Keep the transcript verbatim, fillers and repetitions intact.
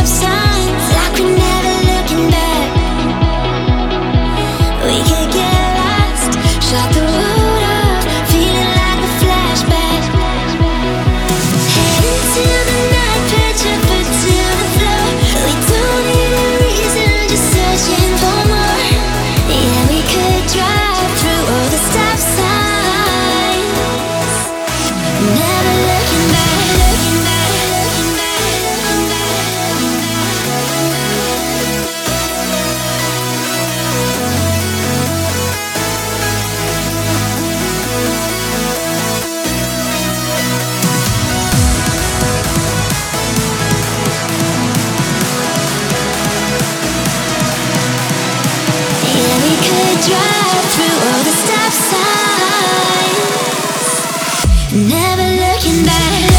stop signs, like we're never looking back. We could get lost, shut the road off, feeling like a flashback. Head into the night, put your foot to the floor. We don't need a reason, just searching for more. Yeah, we could drive through all the stop signs, never looking back, looking back, looking back, looking back. Yeah, we could drive through all the stop signs, never looking back.